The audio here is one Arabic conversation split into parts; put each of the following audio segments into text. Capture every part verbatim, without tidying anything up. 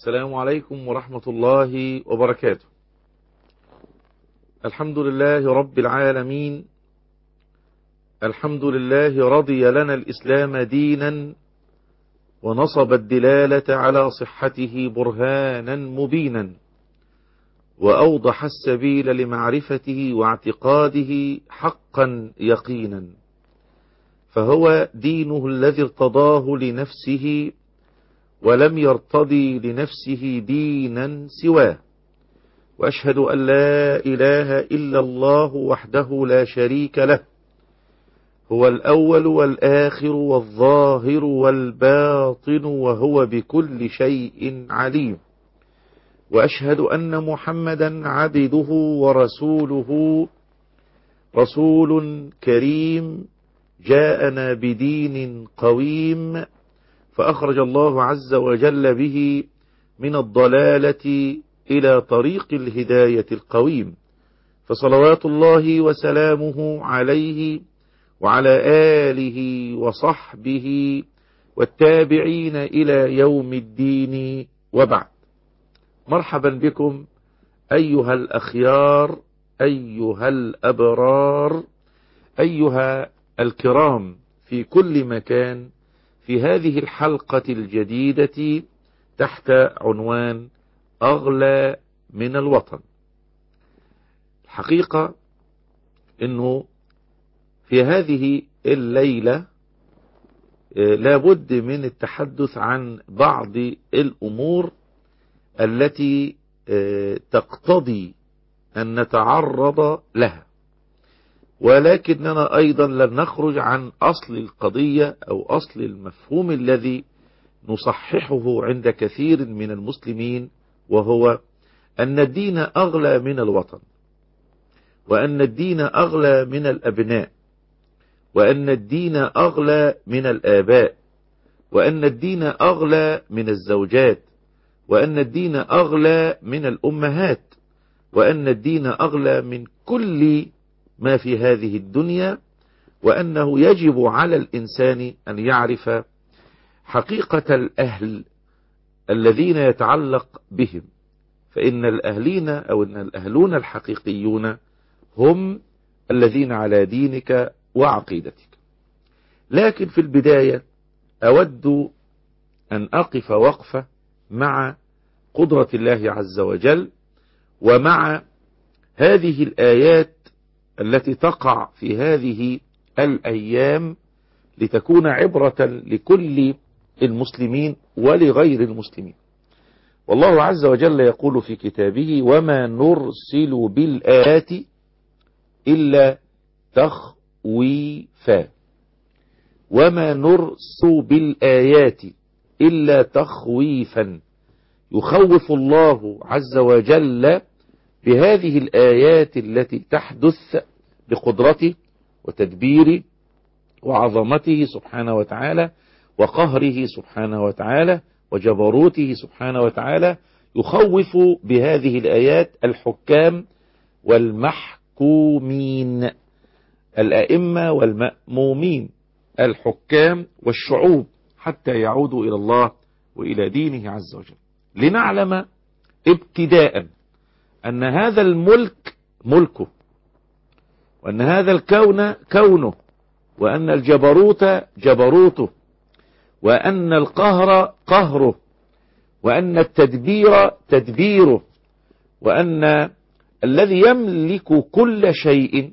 السلام عليكم ورحمة الله وبركاته. الحمد لله رب العالمين، الحمد لله رضي لنا الإسلام دينا ونصب الدلالة على صحته برهانا مبينا، وأوضح السبيل لمعرفته واعتقاده حقا يقينا، فهو دينه الذي ارتضاه لنفسه ولم يرتضي لنفسه دينا سواه. وأشهد أن لا إله إلا الله وحده لا شريك له، هو الأول والآخر والظاهر والباطن وهو بكل شيء عليم. وأشهد أن محمدا عبده ورسوله، رسول كريم جاءنا بدين قويم، فأخرج الله عز وجل به من الضلالة إلى طريق الهداية القويم، فصلوات الله وسلامه عليه وعلى آله وصحبه والتابعين إلى يوم الدين، وبعد. مرحبا بكم أيها الأخيار، أيها الأبرار، أيها الكرام في كل مكان، في هذه الحلقة الجديدة تحت عنوان أغلى من الوطن. الحقيقة أنه في هذه الليلة لابد من التحدث عن بعض الأمور التي تقتضي أن نتعرض لها، ولكننا أيضا لن نخرج عن أصل القضية أو أصل المفهوم الذي نصححه عند كثير من المسلمين، وهو أن الدين أغلى من الوطن، وأن الدين أغلى من الأبناء، وأن الدين أغلى من الآباء، وأن الدين أغلى من الزوجات، وأن الدين أغلى من الأمهات، وأن الدين أغلى من كل ما في هذه الدنيا، وأنه يجب على الإنسان أن يعرف حقيقة الأهل الذين يتعلق بهم، فإن الأهلين أو أن الأهلون الحقيقيون هم الذين على دينك وعقيدتك. لكن في البداية أود أن أقف وقفة مع قدرة الله عز وجل، ومع هذه الآيات التي تقع في هذه الأيام لتكون عبرة لكل المسلمين ولغير المسلمين. والله عز وجل يقول في كتابه: وما نرسل بالآيات إلا تخويفا. وما نرسل بالآيات إلا تخويفا، يخوف الله عز وجل بهذه الآيات التي تحدث بقدرته وتدبيره وعظمته سبحانه وتعالى وقهره سبحانه وتعالى وجبروته سبحانه وتعالى. يخوف بهذه الآيات الحكام والمحكومين، الأئمة والمأمومين، الحكام والشعوب، حتى يعودوا إلى الله وإلى دينه عز وجل، لنعلم ابتداء أن هذا الملك ملكه، وأن هذا الكون كونه، وأن الجبروت جبروته، وأن القهر قهره، وأن التدبير تدبيره، وأن الذي يملك كل شيء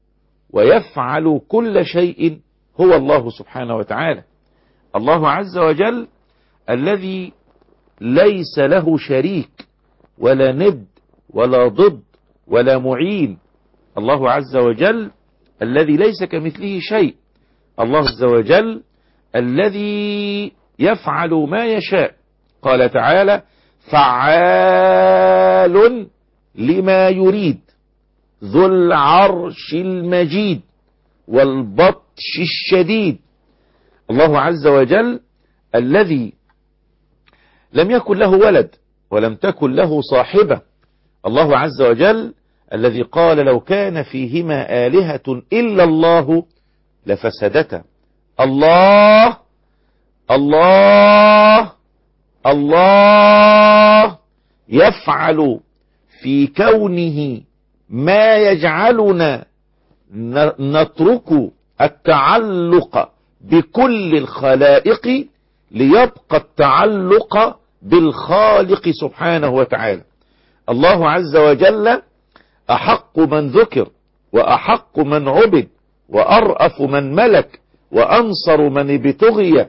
ويفعل كل شيء هو الله سبحانه وتعالى، الله عز وجل الذي ليس له شريك ولا ند ولا ضد ولا معين، الله عز وجل الذي ليس كمثله شيء، الله عز وجل الذي يفعل ما يشاء. قال تعالى: فعال لما يريد ذو العرش المجيد والبطش الشديد. الله عز وجل الذي لم يكن له ولد ولم تكن له صاحبة، الله عز وجل الذي قال: لو كان فيهما آلهة إلا الله لفسدتا. الله الله الله يفعل في كونه ما يجعلنا نترك التعلق بكل الخلائق ليبقى التعلق بالخالق سبحانه وتعالى. الله عز وجل أحق من ذكر، وأحق من عبد، وأرأف من ملك، وأنصر من ابتغي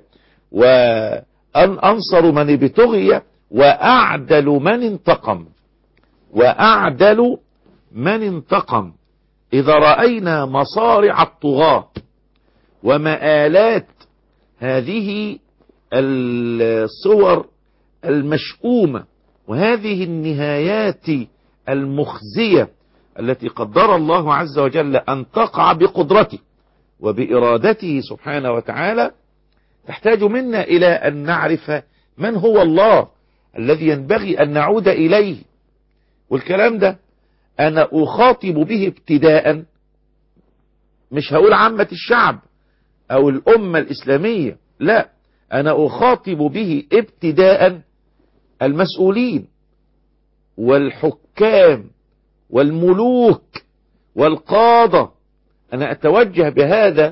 وأنصر من ابتغي وأعدل من انتقم وأعدل من انتقم. إذا رأينا مصارع الطغاة ومآلات هذه الصور المشؤومة وهذه النهايات المخزية التي قدر الله عز وجل أن تقع بقدرته وبإرادته سبحانه وتعالى، تحتاج منا إلى أن نعرف من هو الله الذي ينبغي أن نعود إليه. والكلام ده أنا أخاطب به ابتداء، مش هقول عامة الشعب أو الأمة الإسلامية، لا، أنا أخاطب به ابتداء المسؤولين والحكام والملوك والقادة. أنا أتوجه بهذا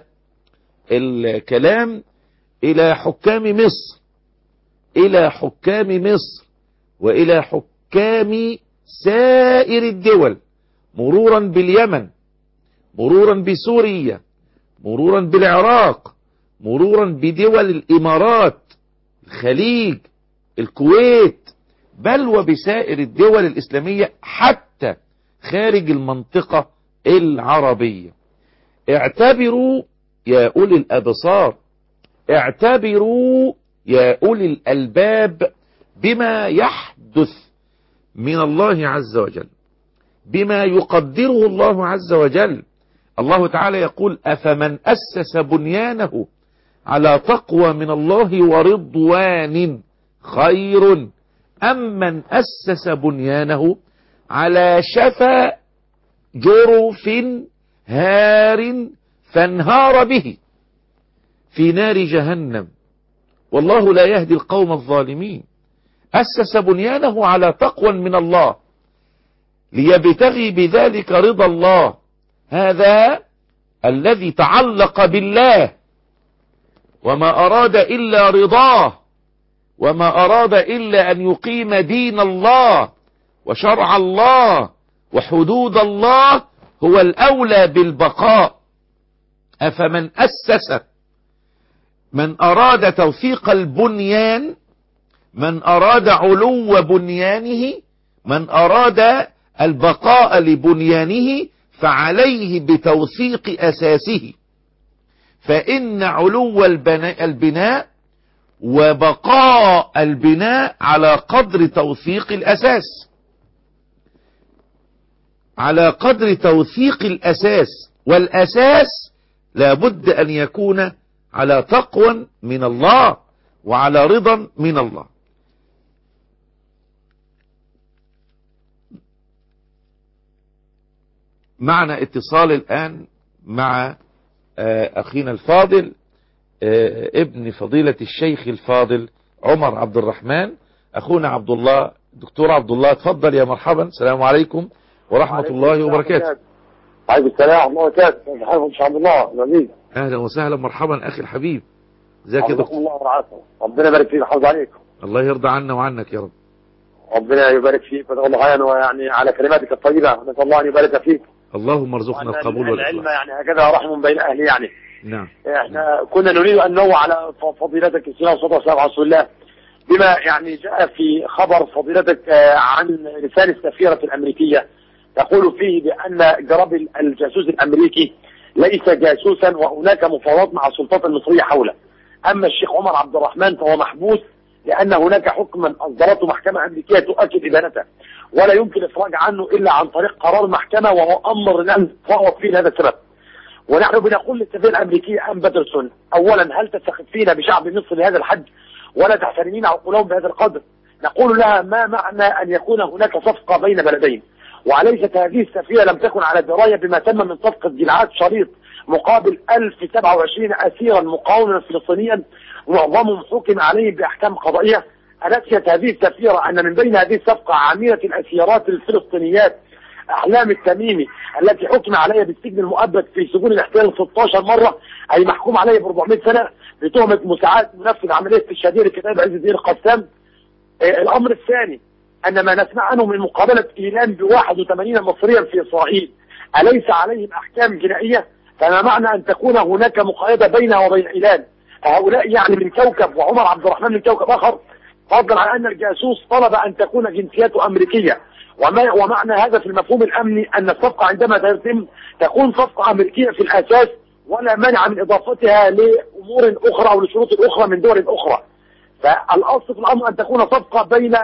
الكلام إلى حكام مصر، إلى حكام مصر وإلى حكام سائر الدول، مرورا باليمن، مرورا بسوريا، مرورا بالعراق، مرورا بدول الإمارات، الخليج، الكويت، بل وبسائر الدول الإسلامية حتى خارج المنطقة العربية. اعتبروا يا أولي الأبصار، اعتبروا يا أولي الألباب بما يحدث من الله عز وجل، بما يقدره الله عز وجل. الله تعالى يقول: أفمن أسس بنيانه على تقوى من الله ورضوان خير أم من أسس بنيانه على شفا جرف هار فانهار به في نار جهنم والله لا يهدي القوم الظالمين. أسس بنيانه على تقوى من الله ليبتغي بذلك رضا الله، هذا الذي تعلق بالله وما أراد إلا رضاه، وما أراد إلا أن يقيم دين الله وشرع الله وحدود الله، هو الأولى بالبقاء. أفمن أسس، من أراد توثيق البنيان، من أراد علو بنيانه، من أراد البقاء لبنيانه، فعليه بتوثيق أساسه، فإن علو البناء وبقاء البناء على قدر توثيق الأساس، على قدر توثيق الأساس، والأساس لابد أن يكون على تقوى من الله وعلى رضا من الله. معنا اتصال الآن مع أخينا الفاضل ابن فضيلة الشيخ الفاضل عمر عبد الرحمن، أخونا عبد الله، دكتور عبد الله، تفضل يا مرحبا. السلام عليكم ورحمة الله وبركاته. عليكم السلام ورحمة الله وبركاته. مرحبا إن شاء الله. جميل. أهلا وسهلا، مرحبا أخي الحبيب. ازيك يا دكتور؟ الله ورعاكم. ربنا يبارك فيك ويحفظ عليكم. الله يرضى عنا وعنك يا رب. ربنا يبارك فيك ويجعل الله خيرا، ويعني على كلماتك الطيبة نسأل الله أن يبارك فيك. اللهم ارزقنا القبول والإخلاص. العلم يعني هكذا رحم بين أهله يعني. نعم. احنا كنا نريد أن ننوه على فضيلتك الصلاة والسلام على رسول الله، بما يعني جاء في خبر فضيلتك عن رسالة السفيرة الأمريكية تقول فيه بأن جرابل الجاسوس الأمريكي ليس جاسوسا، وهناك مفاوضات مع السلطات المصرية حوله. أما الشيخ عمر عبد الرحمن فهو محبوس لأن هناك حكما أصدرته محكمة أمريكية تؤكد إدانته، ولا يمكن الإفراج عنه إلا عن طريق قرار محكمة، وهو أمر لن نتفاوض فيه لهذا السبب. ونحن بنقول للسفيرة الأمريكية أم باترسون: أولا، هل تستخفين بشعب مصر لهذا الحد ولا تحترمين عقولهم بهذا القدر؟ نقول لها: ما معنى أن يكون هناك صفقة بين بلدين؟ وأليست هذه السفيرة لم تكن على دراية بما تم من صفقة جلعاد شريط مقابل ألف وسبعة وعشرين أسيرا مقاوما فلسطينيا معظمهم حكم عليه بأحكام قضائية؟ أنسيت هذه السفيرة أن من بين هذه الصفقة عاملة الأسيرات الفلسطينيات أحلام التميمي التي حكم عليها بالسجن المؤبد في سجون الاحتلال ستة عشر مرة، أي محكوم عليها ب أربعمائة سنة بتهمة مساعدة منفذ عملية استشهادية لكتاب عز الدين القسام. الأمر الثاني أن ما نسمع عنه من مقابلة إيلان ب واحد وثمانين مصريا في إسرائيل أليس عليهم أحكام جنائية؟ فما معنى أن تكون هناك مقايضة بينها وبين إيلان؟ هؤلاء يعني من كوكب وعمر عبد الرحمن من كوكب آخر، فضلا عن أن الجاسوس طلب أن تكون جنسيته أمريكية. وما ومعنى هذا في المفهوم الأمني أن الصفقة عندما تتم تكون صفقة أمريكية في الأساس، ولا مانع من إضافتها لأمور أخرى أو لشروط أخرى من دول أخرى. فالأصل في الأمر أن تكون صفقة بين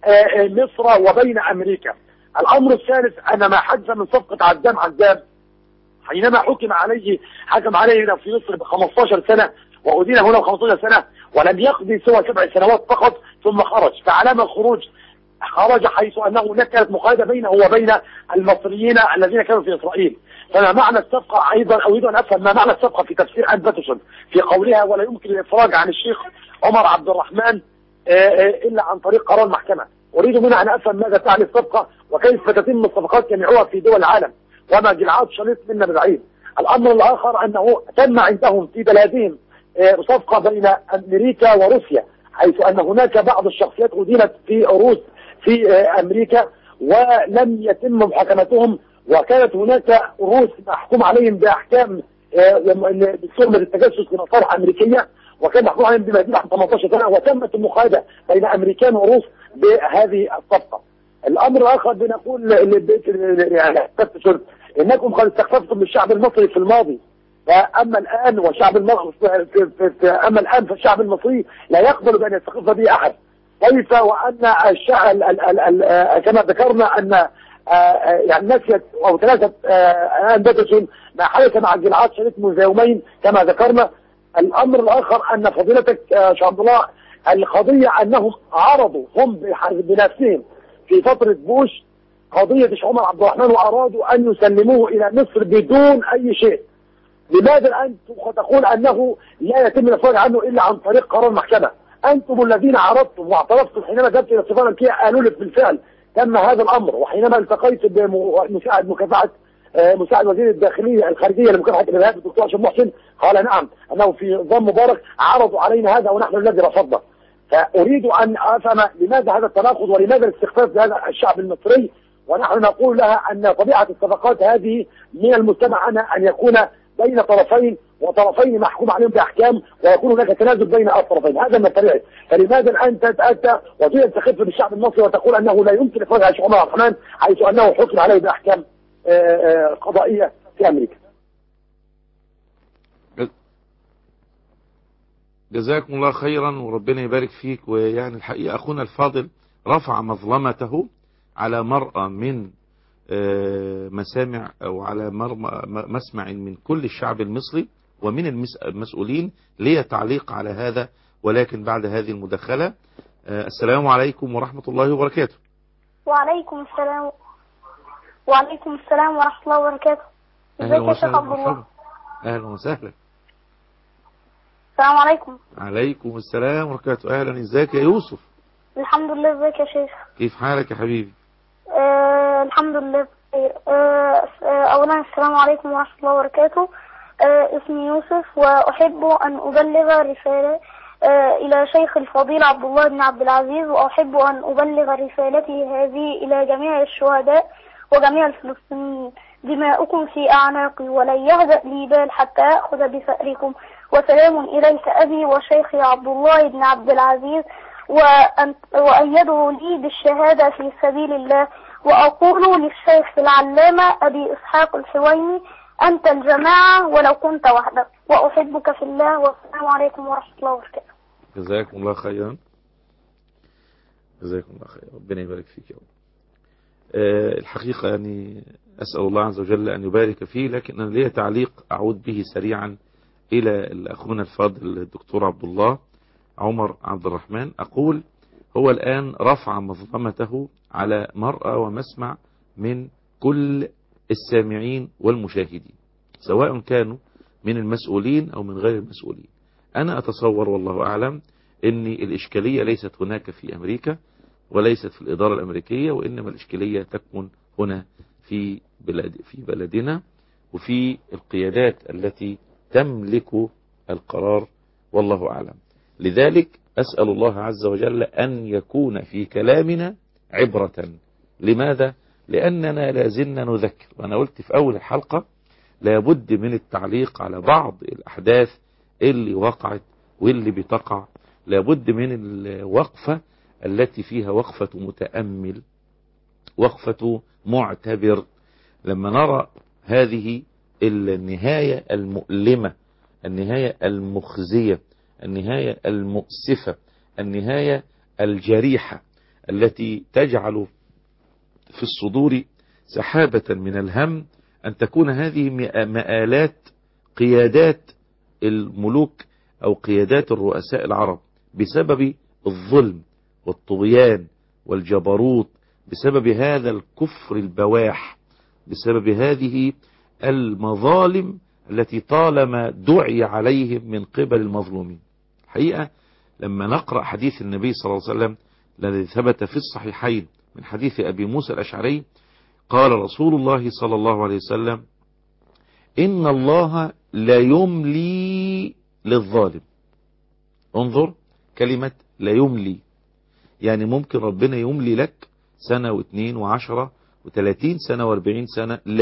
مصر وبين أمريكا. الأمر الثالث أن ما حدث من صفقة عدام عدام حينما حكم عليه حكم عليه هنا في مصر ب خمسة عشر سنة وأدين هنا ب خمسة عشر سنة ولم يقضي سوى سبع سنوات فقط ثم خرج. فعلامة الخروج خرج حيث أنه هناك كانت مقايضة بينه وبين المصريين الذين كانوا في إسرائيل. فما معنى الصفقة أيضا أريد أن أفهم ما معنى الصفقة في تفسير أن باترسون في قولها ولا يمكن الإفراج عن الشيخ عمر عبد الرحمن إلا عن طريق قرار المحكمة. أريد منها أن أفهم ماذا تعني الصفقة وكيف تتم الصفقات جميعها في دول العالم وما جلعات شريط منا بعيد. الأمر الآخر أنه تم عندهم في بلادهم صفقة بين أمريكا وروسيا، حيث أن هناك بعض الشخصيات أدينت في روس في أمريكا ولم يتم محاكمتهم، وكانت هناك روس محكوم عليهم بأحكام بتهمة التجسس لمصالح أمريكية، وكان محكوم عليهم بما يزيد عن ثمانية عشر سنة، وتمت المقايضة بين أمريكان وروس بهذه الصفقة. الأمر الآخر بنقول يعني إنكم قد استخففتم بالشعب المصري في الماضي، فأما الآن والشعب المصري أما الآن فالشعب المصري لا يقبل بأن يستخف به أحد. كيف وأن الشعب كما ذكرنا أن يعني نسيت أو ثلاثة أن باترسون ما حدث مع الجلعات شريط منذ يومين كما ذكرنا. الأمر الآخر أن فضيلتك شيخ عبد الله القضية أنهم عرضوا هم بنفسهم في فترة بوش قضية الشيخ عمر عبد الرحمن وأرادوا أن يسلموه إلى مصر بدون أي شيء. لماذا أنتم تقول أنه لا يتم الإفراج عنه إلا عن طريق قرار محكمة؟ أنتم الذين عرضتم واعترفتم حينما ذهبت إلى السفارة الأمريكية قالوا لك بالفعل تم هذا الأمر، وحينما التقيت بمساعد مكافحة مساعد وزير الداخلية الخارجية لمكافحة الإرهاب الدكتور هشام محسن قال نعم أنه في نظام مبارك عرضوا علينا هذا ونحن الذي رفضنا. فأريد أن أفهم لماذا هذا التناقض ولماذا الاستخفاف بهذا الشعب المصري، ونحن نقول لها أن طبيعة الصفقات هذه من المستمع عنها أن يكون بين طرفين وطرفين محكوم عليهم بأحكام ويكون هناك تنازل بين الطرفين، هذا من الطبيعي. فلماذا أنت تأتى وتريد تخف بالشعب المصري وتقول أنه لا يمكن إخراج الشيخ عمر عبد الرحمن حيث أنه حكم عليه بأحكام قضائية في أمريكا؟ جزاكم الله خيرا وربنا يبارك فيك. ويعني الحقيقة أخونا الفاضل رفع مظلمته على مرأة من مسامع أو على مسمع من كل الشعب المصري ومن المسؤولين. لي تعليق على هذا ولكن بعد هذه المداخلة. السلام عليكم ورحمة الله وبركاته. وعليكم السلام وعليكم السلام ورحمة الله وبركاته. ازيك يا شيخ عبد الله؟ أهلا وسهلا. السلام عليكم. عليكم السلام ورحمة الله وبركاته. أهلا. ازيك يا يوسف؟ الحمد لله. ازيك يا شيخ؟ كيف حالك يا حبيبي؟ آه الحمد لله بخير. آه أولا السلام عليكم ورحمة الله وبركاته. آه اسمي يوسف وأحب أن أبلغ رسالة آه إلى شيخ الفضيل عبد الله بن عبد العزيز، وأحب أن أبلغ رسالتي هذه إلى جميع الشهداء وجميع الفلسطينيين. دماؤكم في أعناقي ولن يهدأ لي بال حتى أخذ بثأركم. وسلام إليك أبي وشيخي عبد الله بن عبد العزيز، وأن يدعو لي بالشهادة في سبيل الله. وأقول للشيخ العلامة أبي إسحاق الحويني أنت الجماعة ولو كنت وحدك، وأحبك في الله، والسلام عليكم ورحمة الله وبركاته. جزاكم الله خيرا. جزاكم الله خيرا. ربنا يبارك فيك يا رب. أه الحقيقة يعني أسأل الله عز وجل أن يبارك فيه، لكن أنا لي تعليق أعود به سريعا إلى أخونا الفاضل الدكتور عبد الله عمر عبد الرحمن. أقول هو الآن رفع مظلمته على مرأى ومسمع من كل السامعين والمشاهدين، سواء كانوا من المسؤولين أو من غير المسؤولين. أنا أتصور والله أعلم ان الاشكالية ليست هناك في امريكا وليست في الادارة الامريكية، وانما الاشكالية تكمن هنا في بلاد في بلدنا وفي القيادات التي تملك القرار، والله اعلم. لذلك اسأل الله عز وجل ان يكون في كلامنا عبرة. لماذا؟ لاننا لازلنا نذكر، وانا قلت في اول الحلقة لابد من التعليق على بعض الاحداث اللي وقعت واللي بتقع، لابد من الوقفة التي فيها وقفة متأمل، وقفة معتبر. لما نرى هذه النهاية المؤلمة، النهاية المخزية، النهاية المؤسفة، النهاية الجريحة التي تجعل في الصدور سحابة من الهم، أن تكون هذه مآلات قيادات الملوك أو قيادات الرؤساء العرب بسبب الظلم والطغيان والجبروت، بسبب هذا الكفر البواح، بسبب هذه المظالم التي طالما دعي عليهم من قبل المظلومين. حقيقة لما نقرأ حديث النبي صلى الله عليه وسلم الذي ثبت في الصحيحين من حديث أبي موسى الأشعري، قال رسول الله صلى الله عليه وسلم: إن الله لا يملي للظالم. انظر كلمة لا يملي، يعني ممكن ربنا يملي لك سنة واثنين وعشرة وثلاثين سنة واربعين سنة، لا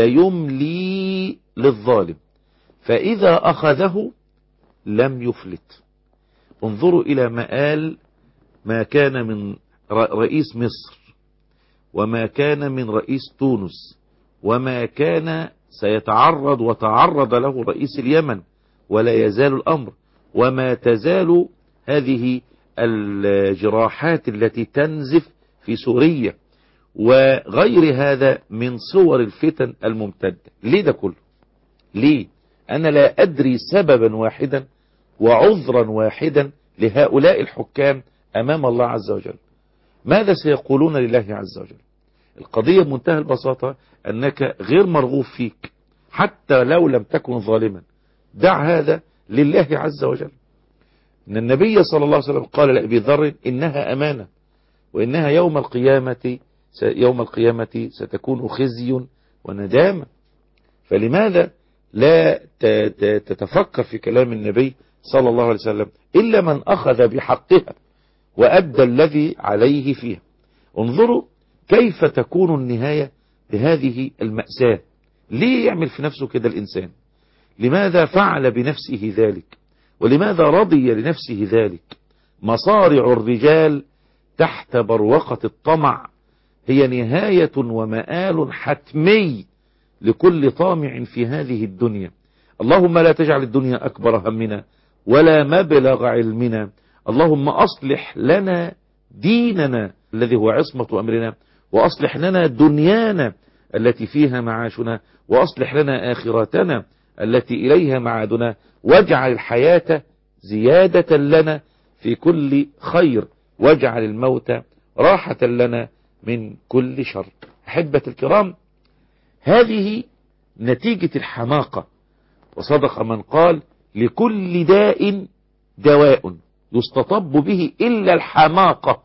يملي للظالم، فإذا أخذه لم يفلت. انظروا إلى مآل ما كان من رئيس مصر، وما كان من رئيس تونس، وما كان سيتعرض وتعرض له رئيس اليمن، ولا يزال الأمر، وما تزال هذه الجراحات التي تنزف في سوريا، وغير هذا من صور الفتن الممتدة. ليه ده كله؟ ليه؟ أنا لا أدري سببا واحدا وعذرا واحدا لهؤلاء الحكام أمام الله عز وجل. ماذا سيقولون لله عز وجل؟ القضية بمنتهى البساطة أنك غير مرغوب فيك، حتى لو لم تكن ظالما، دع هذا لله عز وجل. إن النبي صلى الله عليه وسلم قال لأبي ذر: إنها أمانة، وإنها يوم القيامة يوم القيامة ستكون خزي وندامة. فلماذا لا تتفكر في كلام النبي صلى الله عليه وسلم إلا من أخذ بحقها وأدى الذي عليه فيها؟ انظروا كيف تكون النهاية بهذه المأساة. ليه يعمل في نفسه كده الإنسان؟ لماذا فعل بنفسه ذلك؟ ولماذا رضي لنفسه ذلك؟ مصارع الرجال تحت بروقة الطمع هي نهاية ومآل حتمي لكل طامع في هذه الدنيا. اللهم لا تجعل الدنيا أكبر همنا ولا مبلغ علمنا. اللهم أصلح لنا ديننا الذي هو عصمة أمرنا، وأصلح لنا دنيانا التي فيها معاشنا، وأصلح لنا آخرتنا التي إليها معادنا، واجعل الحياة زيادة لنا في كل خير، واجعل الموت راحة لنا من كل شر. أحبة الكرام، هذه نتيجة الحماقة، وصدق من قال: لكل داء دواء يستطب به إلا الحماقة،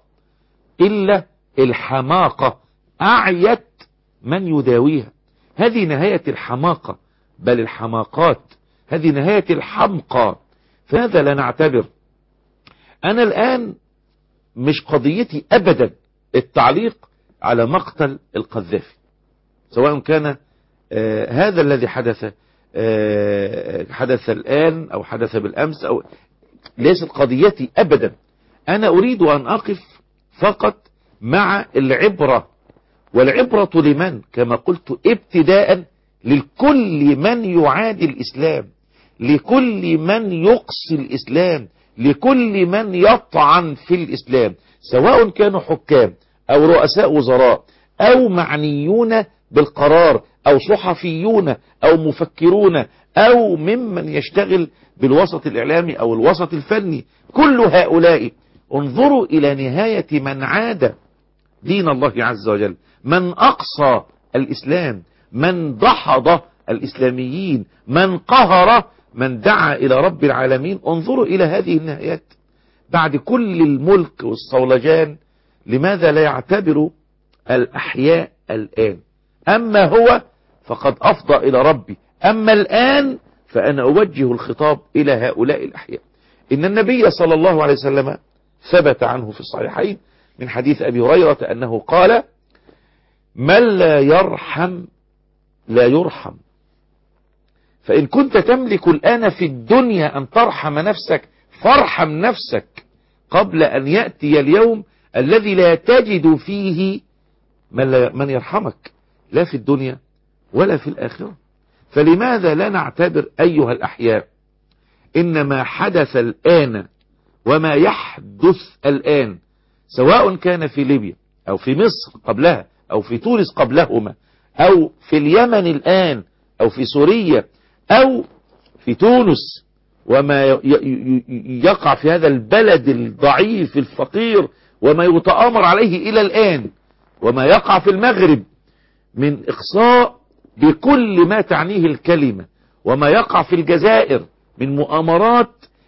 إلا الحماقة أعيت من يداويها. هذه نهاية الحماقة، بل الحماقات هذه نهاية الحمقى. فهذا لا نعتبر. أنا الآن مش قضيتي أبدا التعليق على مقتل القذافي، سواء كان آه هذا الذي حدث آه حدث الآن أو حدث بالأمس، أو ليست قضيتي أبدا. أنا أريد أن أقف فقط مع العبرة، والعبرة لمن؟ كما قلت ابتداء لكل من يعادي الإسلام، لكل من يقصي الإسلام، لكل من يطعن في الإسلام، سواء كانوا حكام أو رؤساء وزراء أو معنيون بالقرار أو صحفيون أو مفكرون أو ممن يشتغل بالوسط الإعلامي أو الوسط الفني. كل هؤلاء انظروا إلى نهاية من عاد دين الله عز وجل، من أقصى الإسلام، من دحض الإسلاميين، من قهر من دعا إلى رب العالمين. انظروا إلى هذه النهايات. بعد كل الملك والصولجان لماذا لا يعتبر الأحياء الآن؟ أما هو فقد أفضى إلى ربي، أما الآن فأنا أوجه الخطاب إلى هؤلاء الأحياء. إن النبي صلى الله عليه وسلم ثبت عنه في الصحيحين من حديث أبي هريرة أنه قال: من لا يرحم لا يرحم. فإن كنت تملك الآن في الدنيا أن ترحم نفسك فارحم نفسك قبل أن يأتي اليوم الذي لا تجد فيه من, لا من يرحمك، لا في الدنيا ولا في الآخرة. فلماذا لا نعتبر أيها الأحياء إن ما حدث الآن وما يحدث الآن، سواء كان في ليبيا أو في مصر قبلها أو في تونس قبلهما أو في اليمن الآن أو في سوريا أو في تونس، وما يقع في هذا البلد الضعيف الفقير وما يتآمر عليه إلى الآن، وما يقع في المغرب من إقصاء بكل ما تعنيه الكلمة، وما يقع في الجزائر من مؤامرات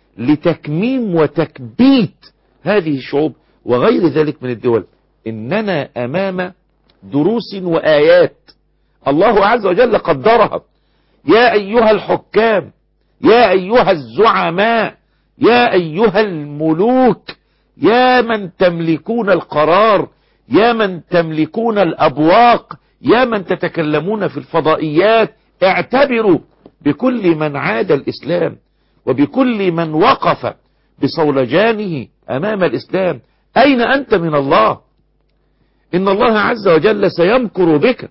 لتكميم وتكبيت هذه الشعوب وغير ذلك من الدول، إننا أمام دروس وآيات الله عز وجل قدرها. يا أيها الحكام، يا أيها الزعماء، يا أيها الملوك، يا من تملكون القرار، يا من تملكون الأبواق، يا من تتكلمون في الفضائيات، اعتبروا بكل من عاد الإسلام وبكل من وقف بصولجانه أمام الإسلام. أين أنت من الله؟ إن الله عز وجل سيمكر بك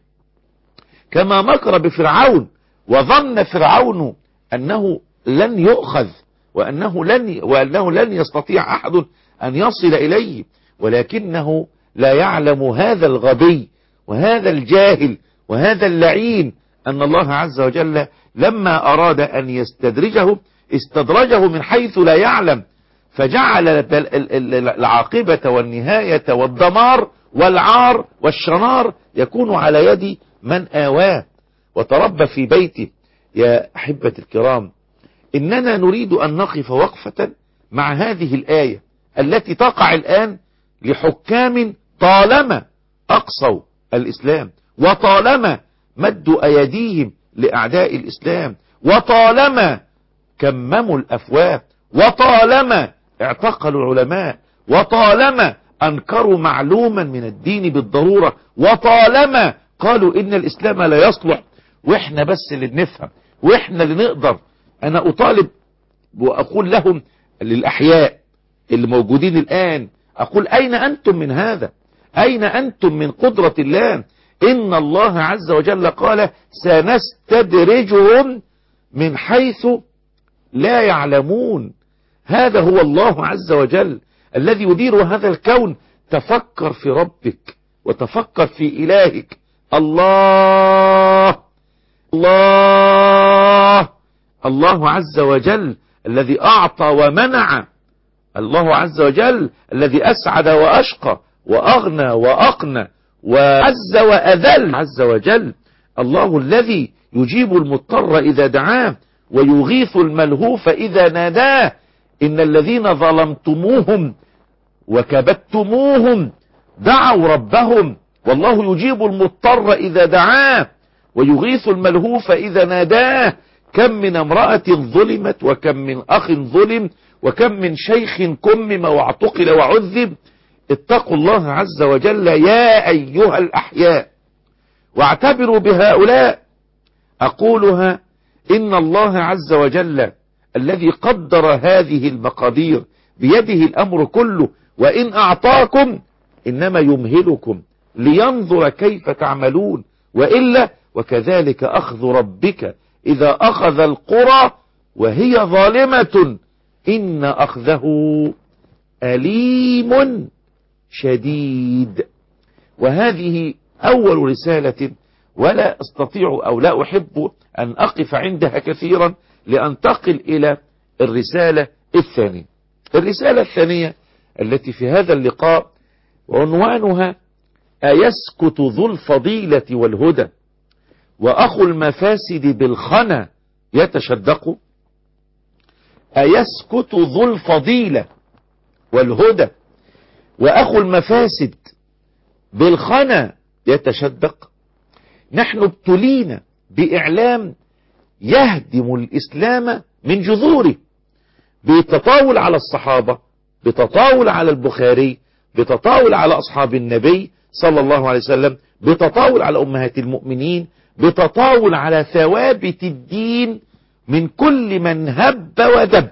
كما مكر بفرعون، وظن فرعون أنه لن يؤخذ وأنه لن, وأنه لن يستطيع أحد أن يصل إليه، ولكنه لا يعلم هذا الغبي وهذا الجاهل وهذا اللعين أن الله عز وجل لما أراد أن يستدرجه استدرجه من حيث لا يعلم، فجعل العاقبة والنهاية والدمار والعار والشنار يكون على يد من آواه وتربى في بيته. يا أحبة الكرام، إننا نريد أن نقف وقفة مع هذه الآية التي تقع الآن لحكام طالما أقصوا الإسلام، وطالما مدوا أيديهم لأعداء الإسلام، وطالما كمموا الأفواه، وطالما اعتقلوا العلماء، وطالما أنكروا معلوما من الدين بالضرورة، وطالما قالوا إن الإسلام لا يصلح وإحنا بس اللي بنفهم وإحنا اللي نقدر. أنا أطالب وأقول لهم للأحياء اللي موجودين الآن، أقول أين أنتم من هذا؟ أين أنتم من قدرة الله؟ إن الله عز وجل قال سنستدرجهم من حيث لا يعلمون. هذا هو الله عز وجل الذي يدير هذا الكون. تفكر في ربك وتفكر في إلهك. الله الله الله عز وجل الذي أعطى ومنع، الله عز وجل الذي أسعد وأشقى وأغنى وأقنى وعز وأذل عز وجل، الله الذي يجيب المضطر إذا دعاه ويغيث الملهوف إذا ناداه. إن الذين ظلمتموهم وكبتموهم دعوا ربهم والله يجيب المضطر إذا دعاه ويغيث الملهوف إذا ناداه. كم من امرأة ظلمت، وكم من أخ ظلم، وكم من شيخ كمم واعتقل وعذب. اتقوا الله عز وجل يا أيها الأحياء واعتبروا بهؤلاء. أقولها إن الله عز وجل الذي قدر هذه المقادير بيده الأمر كله، وإن أعطاكم إنما يمهلكم لينظر كيف تعملون، وإلا وكذلك أخذ ربك إذا أخذ القرى وهي ظالمة إن أخذه أليم شديد. وهذه أول رسالة، ولا أستطيع أو لا أحب أن أقف عندها كثيرا لأنتقل إلى الرسالة الثانية. الرسالة الثانية التي في هذا اللقاء عنوانها أيسكت ذو الفضيلة والهدى وأخو المفاسد بالخنا يتشدق. أيسكت ذو الفضيلة والهدى، وأخو المفاسد بالخنا يتشدق. نحن ابتلينا بإعلام يهدم الإسلام من جذوره، بتطاول على الصحابة، بتطاول على البخاري، بتطاول على أصحاب النبي صلى الله عليه وسلم، بتطاول على أمهات المؤمنين، بتطاول على ثوابت الدين من كل من هب ودب.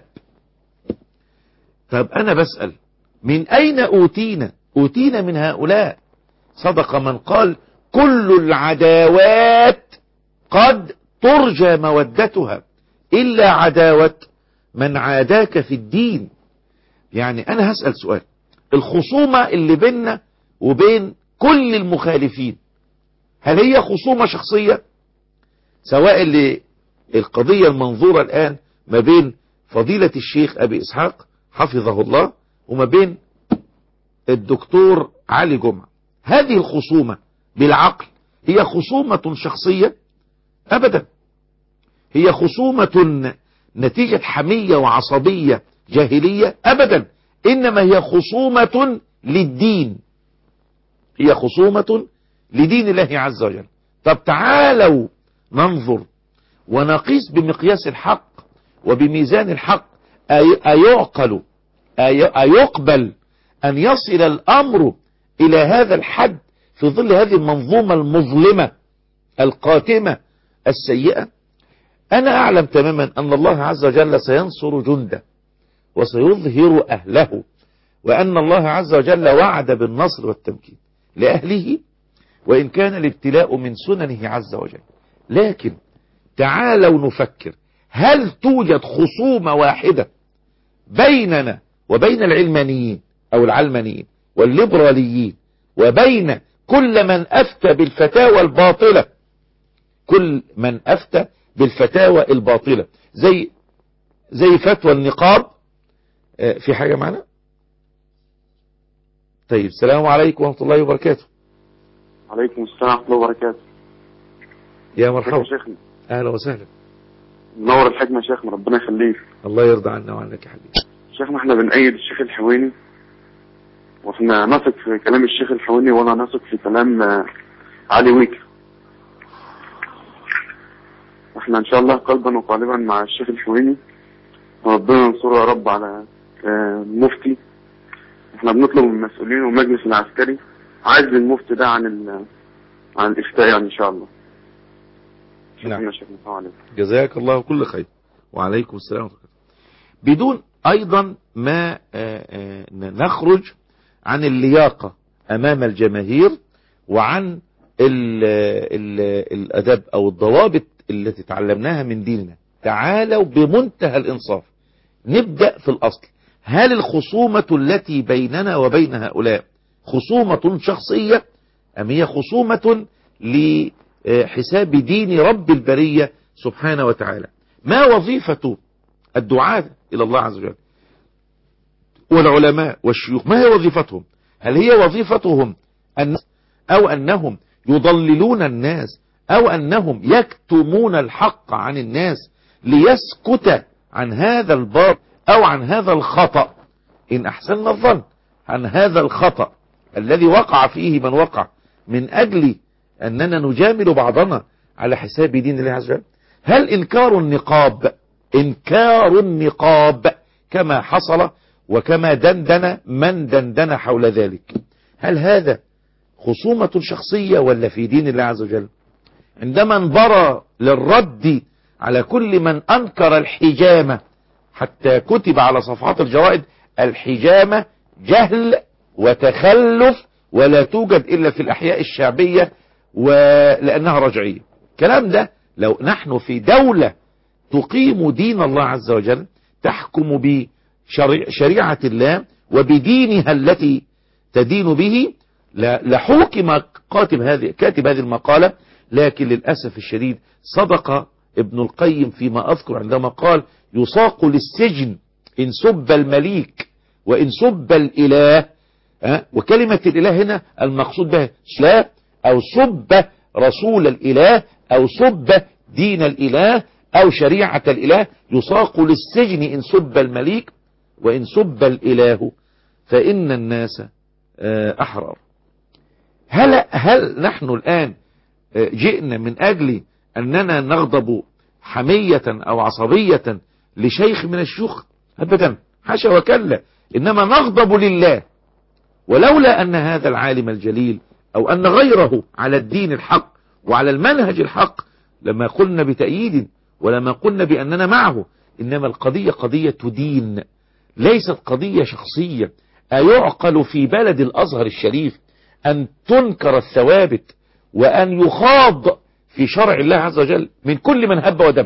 طب أنا بسأل، من أين أوتينا؟ أوتينا من هؤلاء. صدق من قال كل العداوات قد ترجى مودتها إلا عداوة من عاداك في الدين. يعني أنا هسأل سؤال، الخصومة اللي بيننا وبين كل المخالفين هل هي خصومة شخصية؟ سواء اللي القضية المنظورة الآن ما بين فضيلة الشيخ أبي إسحاق حفظه الله وما بين الدكتور علي جمعة، هذه الخصومة بالعقل هي خصومة شخصية؟ أبدا، هي خصومة نتيجة حمية وعصبية جاهلية؟ أبدا، إنما هي خصومة للدين، هي خصومة لدين الله عز وجل. طب تعالوا ننظر ونقيس بمقياس الحق وبميزان الحق، أيعقل أيقبل أن يصل الأمر إلى هذا الحد في ظل هذه المنظومة المظلمة القاتمة السيئة؟ أنا أعلم تماما أن الله عز وجل سينصر جنده وسيظهر أهله، وأن الله عز وجل وعد بالنصر والتمكين لأهله، وإن كان الابتلاء من سننه عز وجل. لكن تعالوا نفكر، هل توجد خصومة واحدة بيننا وبين العلمانيين أو العلمانيين والليبراليين وبين كل من أفتى بالفتاوى الباطلة، كل من أفتى بالفتاوى الباطلة زي زي فتوى النقاب؟ في حاجة معنا؟ طيب، السلام عليكم ورحمة الله وبركاته. عليكم السلام ورحمة الله وبركاته. يا مرحبا شيخنا، أهلا وسهلا. منور الحكمة يا شيخنا، ربنا يخليك. الله يرضى عنا وعنك يا حبيبي. شيخنا احنا بنأيد الشيخ الحويني، واحنا نثق في كلام الشيخ الحويني ولا نثق في كلام علي ويك. احنا ان شاء الله قلبا وقالبا مع الشيخ الحويني، وربنا ينصره يا رب على المفتي. احنا بنطلب من المسؤولين والمجلس العسكري عزل المفتي ده عن عن الافتاء يعني ان شاء الله. نعم. شكرا شكرا. السلام عليكم. جزاك الله كل خير. وعليكم السلام ورحمة الله. بدون ايضا ما نخرج عن اللياقة امام الجماهير وعن ال ال الاداب او الضوابط التي تعلمناها من ديننا. تعالوا بمنتهى الانصاف نبدأ في الاصل، هل الخصومة التي بيننا وبين هؤلاء خصومة شخصية ام هي خصومة لحساب دين رب البرية سبحانه وتعالى؟ ما وظيفة الدعاة الى الله عز وجل والعلماء والشيوخ؟ ما هي وظيفتهم؟ هل هي وظيفتهم أن او انهم يضللون الناس او انهم يكتمون الحق عن الناس ليسكت عن هذا الباطل او عن هذا الخطأ، ان احسننا الظن عن هذا الخطأ الذي وقع فيه من وقع من اجل اننا نجامل بعضنا على حساب دين الله عز وجل؟ هل انكار النقاب انكار النقاب كما حصل وكما دندن من دندن حول ذلك، هل هذا خصومة شخصية ولا في دين الله عز وجل؟ عندما انبرى للرد على كل من أنكر الحجامة، حتى كتب على صفحات الجرائد الحجامة جهل وتخلف ولا توجد إلا في الأحياء الشعبية ولأنها رجعية. الكلام ده لو نحن في دولة تقيم دين الله عز وجل تحكم بشريعة الله وبدينها التي تدين به لحوكم كاتب هذه كاتب هذه المقالة. لكن للأسف الشديد صدق ابن القيم فيما أذكر عندما قال يساق للسجن إن سب المليك وإن سب الإله. أه؟ وكلمة الإله هنا المقصود بها لا أو سب رسول الإله أو سب دين الإله أو شريعة الإله، يساق للسجن إن سب المليك وإن سب الإله. فإن الناس أحرار. هل, هل نحن الآن جئنا من أجل أننا نغضب حمية أو عصبية لشيخ من الشيوخ؟ أبدا، حاشا وكلا، إنما نغضب لله. ولولا أن هذا العالم الجليل أو أن غيره على الدين الحق وعلى المنهج الحق لما قلنا بتأييد ولما قلنا بأننا معه. إنما القضية قضية دين، ليست قضية شخصية. أيعقل في بلد الأزهر الشريف أن تنكر الثوابت وأن يخاض في شرع الله عز وجل من كل من هب ودب؟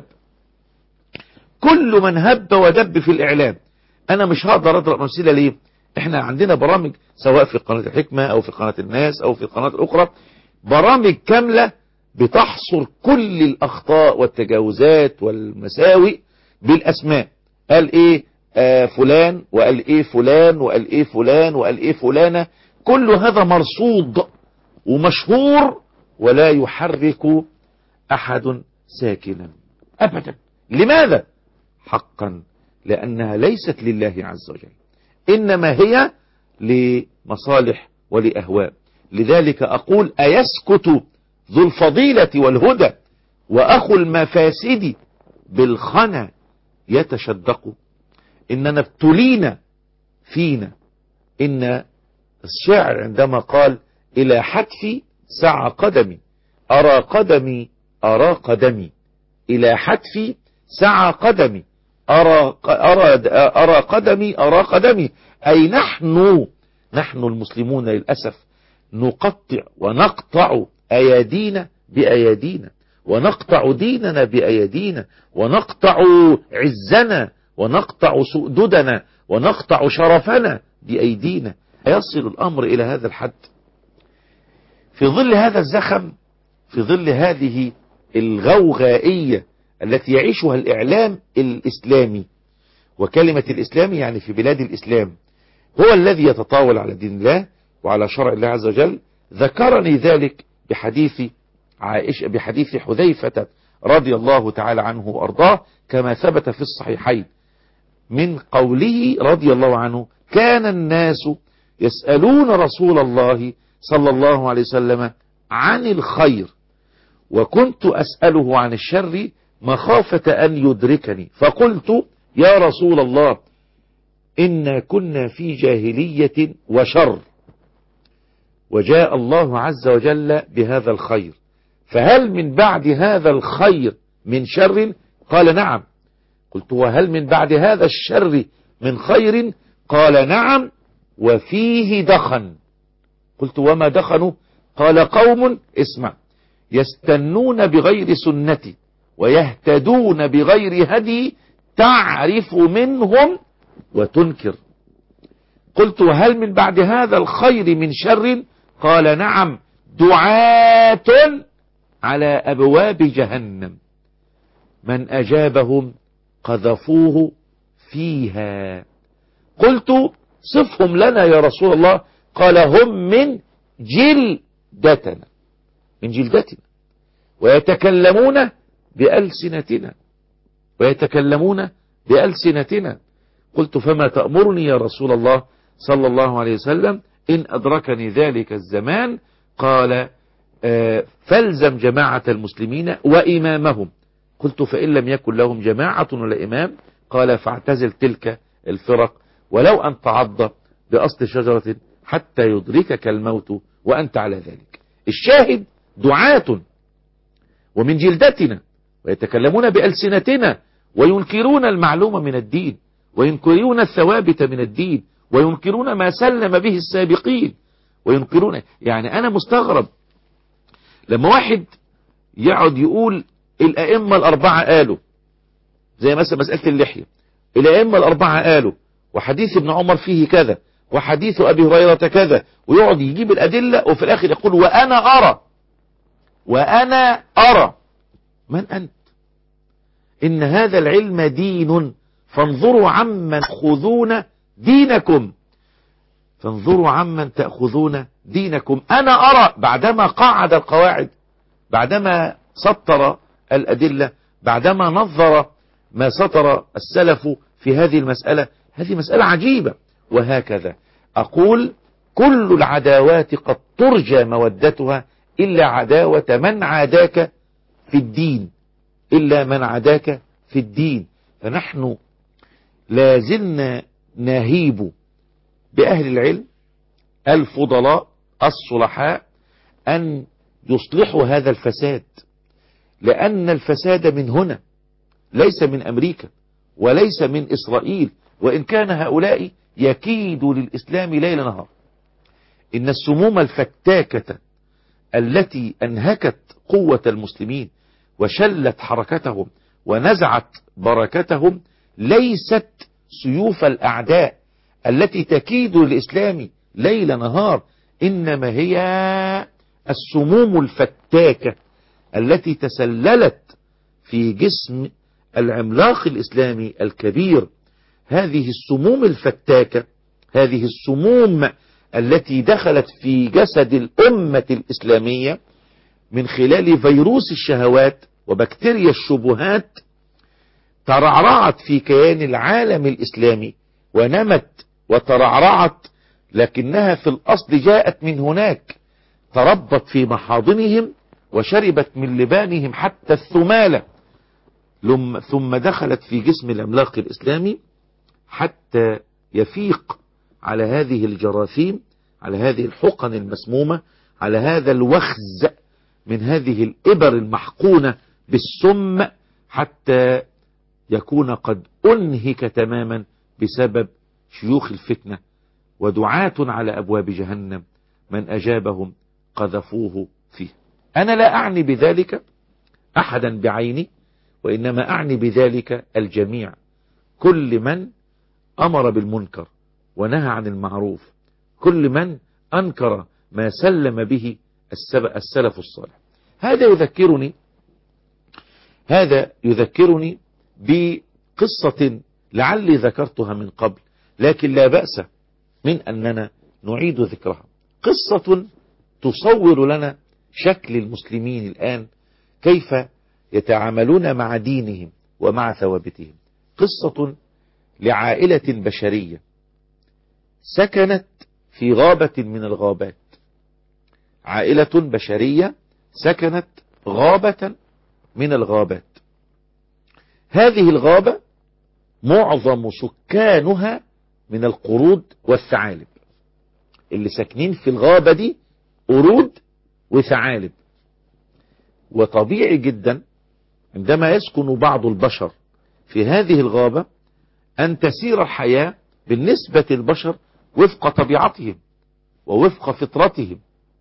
كل من هب ودب في الإعلام. أنا مش هقدر أضرب أمثلة ليه؟ إحنا عندنا برامج سواء في قناة الحكمة أو في قناة الناس أو في قناة الأخرى، برامج كاملة بتحصر كل الأخطاء والتجاوزات والمساوئ بالأسماء. قال إيه آه فلان، وقال إيه فلان، وقال إيه فلان، وقال إيه فلانة. كل هذا مرصود ومشهور ولا يحرك أحد ساكنا أبدا. لماذا؟ حقا لأنها ليست لله عز وجل، إنما هي لمصالح ولأهواء. لذلك أقول أيسكت ذو الفضيلة والهدى وأخو المفاسد بالخنا يتشدق؟ إننا ابتلينا فينا. إن الشاعر عندما قال إلى حتفي سعى قدمي أرى قدمي أرى قدمي، إلى حتفي سعى قدمي أرى, أرى, أرى قدمي أرى قدمي، أي نحن نحن المسلمون للأسف نقطع ونقطع أيادينا بأيادينا، ونقطع ديننا بأيادينا، ونقطع عزنا، ونقطع سؤددنا، ونقطع شرفنا بأيدينا. يصل الأمر إلى هذا الحد في ظل هذا الزخم، في ظل هذه الغوغائية التي يعيشها الإعلام الإسلامي. وكلمة الإسلام يعني في بلاد الإسلام، هو الذي يتطاول على دين الله وعلى شرع الله عز وجل. ذكرني ذلك بحديث عائشة، بحديث حذيفة رضي الله تعالى عنه وأرضاه كما ثبت في الصحيحين، من قوله رضي الله عنه: كان الناس يسألون رسول الله صلى الله عليه وسلم عن الخير، وكنت أسأله عن الشر مخافة أن يدركني، فقلت: يا رسول الله، إنا كنا في جاهلية وشر، وجاء الله عز وجل بهذا الخير، فهل من بعد هذا الخير من شر؟ قال: نعم. قلت: وهل من بعد هذا الشر من خير؟ قال: نعم، وفيه دخن. قلت: وما دخنوا؟ قال: قوم، اسمع، يستنون بغير سنتي ويهتدون بغير هدي، تعرف منهم وتنكر. قلت: وهل من بعد هذا الخير من شر؟ قال: نعم، دعاة على أبواب جهنم، من أجابهم قذفوه فيها. قلت: صفهم لنا يا رسول الله. قال: هم من جلدتنا، من جلدتنا، ويتكلمون بألسنتنا، ويتكلمون بألسنتنا. قلت: فما تأمرني يا رسول الله صلى الله عليه وسلم إن أدركني ذلك الزمان؟ قال: آه فالزم جماعة المسلمين وإمامهم. قلت: فإن لم يكن لهم جماعة ولا إمام؟ قال: فاعتزل تلك الفرق ولو أن تعض بأصل شجرة حتى يدركك الموت وأنت على ذلك. الشاهد: دعاة ومن جلدتنا ويتكلمون بألسنتنا وينكرون المعلوم من الدين، وينكرون الثوابت من الدين، وينكرون ما سلم به السابقين، وينكرون. يعني أنا مستغرب لما واحد يقعد يقول الأئمة الأربعة قالوا، زي مثلا مسألة اللحية، الأئمة الأربعة قالوا، وحديث ابن عمر فيه كذا، وحديث أبي هريرة كذا، ويقعد يجيب الأدلة وفي الآخر يقول: وأنا أرى، وأنا أرى. من أنت؟ إن هذا العلم دين، فانظروا عمن تأخذون دينكم، فانظروا عمن تأخذون دينكم. أنا أرى، بعدما قاعد القواعد، بعدما سطر الأدلة، بعدما نظر ما سطر السلف في هذه المسألة. هذه مسألة عجيبة. وهكذا أقول كل العداوات قد ترجى مودتها إلا عداوة من عاداك في الدين، إلا من عاداك في الدين. فنحن لازلنا نهيب بأهل العلم الفضلاء الصلحاء أن يصلحوا هذا الفساد، لأن الفساد من هنا ليس من أمريكا وليس من إسرائيل، وإن كان هؤلاء يكيدوا للإسلام ليل نهار. إن السموم الفتاكة التي أنهكت قوة المسلمين وشلت حركتهم ونزعت بركتهم ليست سيوف الأعداء التي تكيد للإسلام ليل نهار، إنما هي السموم الفتاكة التي تسللت في جسم العملاق الإسلامي الكبير. هذه السموم الفتاكة، هذه السموم التي دخلت في جسد الأمة الإسلامية من خلال فيروس الشهوات وبكتيريا الشبهات، ترعرعت في كيان العالم الإسلامي ونمت وترعرعت، لكنها في الأصل جاءت من هناك، تربت في محاضنهم وشربت من لبانهم حتى الثمالة، ثم دخلت في جسم العملاق الإسلامي حتى يفيق على هذه الجراثيم، على هذه الحقن المسمومة، على هذا الوخز من هذه الإبر المحقونة بالسم، حتى يكون قد أنهك تماما بسبب شيوخ الفتنة ودعاة على أبواب جهنم من أجابهم قذفوه فيه. أنا لا أعني بذلك أحدا بعيني، وإنما أعني بذلك الجميع، كل من أمر بالمنكر ونهى عن المعروف، كل من أنكر ما سلم به السلف الصالح. هذا يذكرني هذا يذكرني بقصة لعلي ذكرتها من قبل، لكن لا بأس من أننا نعيد ذكرها. قصة تصور لنا شكل المسلمين الآن كيف يتعاملون مع دينهم ومع ثوابتهم. قصة لعائلة بشرية سكنت في غابة من الغابات، عائلة بشرية سكنت غابة من الغابات. هذه الغابة معظم سكانها من القرود والثعالب، اللي ساكنين في الغابة دي قرود وثعالب. وطبيعي جدا عندما يسكن بعض البشر في هذه الغابة أن تسير الحياة بالنسبة للبشر وفق طبيعتهم ووفق فطرتهم.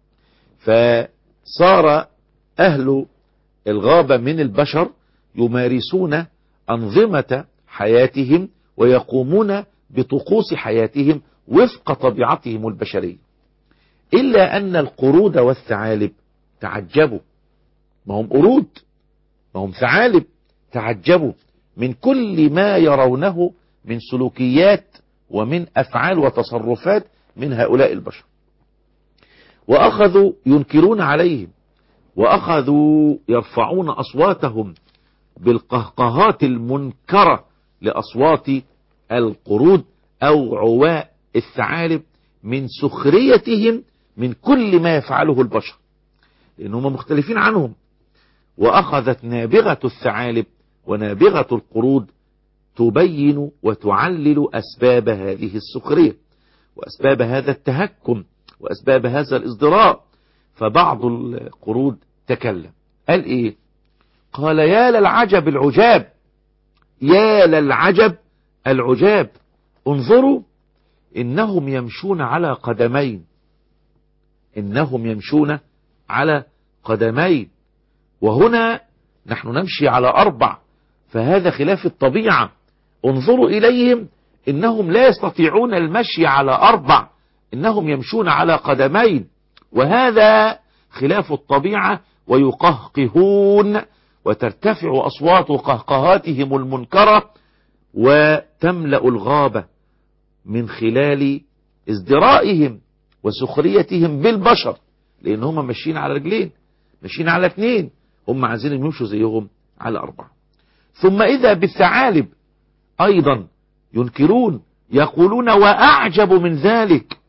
فصار أهل الغابة من البشر يمارسون أنظمة حياتهم ويقومون بطقوس حياتهم وفق طبيعتهم البشرية، إلا أن القرود والثعالب تعجبوا. ما هم قرود، ما هم ثعالب، تعجبوا من كل ما يرونه من سلوكيات ومن أفعال وتصرفات من هؤلاء البشر، وأخذوا ينكرون عليهم، وأخذوا يرفعون أصواتهم بالقهقهات المنكرة لأصوات القرود أو عواء الثعالب من سخريتهم من كل ما يفعله البشر، لأنهم مختلفين عنهم. وأخذت نابغة الثعالب ونابغة القرود تبين وتعلل أسباب هذه السخرية وأسباب هذا التهكم وأسباب هذا الإصدراء. فبعض القرود تكلم، قال إيه؟ قال: يا للعجب العجاب، يا للعجب العجاب، انظروا إنهم يمشون على قدمين، إنهم يمشون على قدمين، وهنا نحن نمشي على أربع، فهذا خلاف الطبيعة. انظروا إليهم إنهم لا يستطيعون المشي على أربع، إنهم يمشون على قدمين، وهذا خلاف الطبيعة. ويقهقهون وترتفع أصوات قهقهاتهم المنكرة وتملأ الغابة من خلال ازدرائهم وسخريتهم بالبشر، لأن هم ماشيين على رجلين، ماشيين على اثنين، هم عايزين يمشوا زيهم على أربعة. ثم إذا بالثعالب أيضا ينكرون، يقولون: وأعجب من ذلك،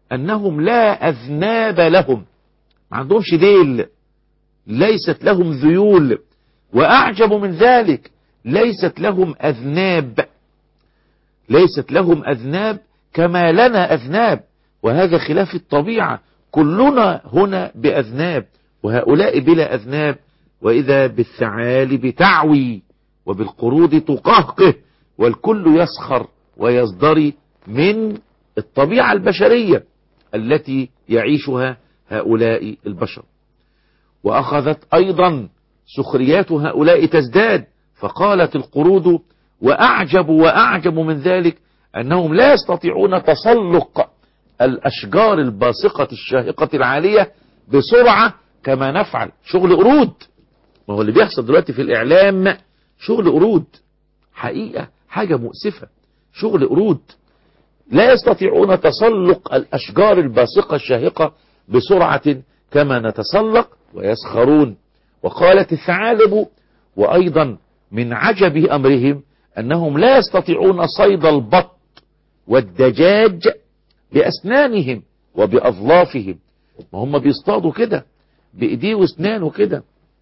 أنهم لا أذناب لهم، ما عندهمش ديل، ليست لهم ذيول، وأعجب من ذلك ليست لهم أذناب، ليست لهم أذناب كما لنا أذناب، وهذا خلاف الطبيعة، كلنا هنا بأذناب وهؤلاء بلا أذناب. وإذا بالثعالب تعوي وبالقرود تقهقه، والكل يسخر ويزدري من الطبيعة البشرية التي يعيشها هؤلاء البشر. وأخذت أيضا سخريات هؤلاء تزداد، فقالت القرود: وأعجب وأعجب من ذلك أنهم لا يستطيعون تسلق الأشجار الباسقة الشاهقة العالية بسرعة كما نفعل. شغل قرود، ما هو اللي بيحصل دلوقتي في الإعلام شغل قرود، حقيقة حاجة مؤسفة، شغل قرود. لا يستطيعون تسلق الأشجار الباسقة الشاهقة بسرعة كما نتسلق، ويسخرون. وقالت الثعالب: وأيضا من عجب أمرهم أنهم لا يستطيعون صيد البط والدجاج بأسنانهم وبأظلافهم. ما هم بيصطادوا كده بإيديه واسنانه كده،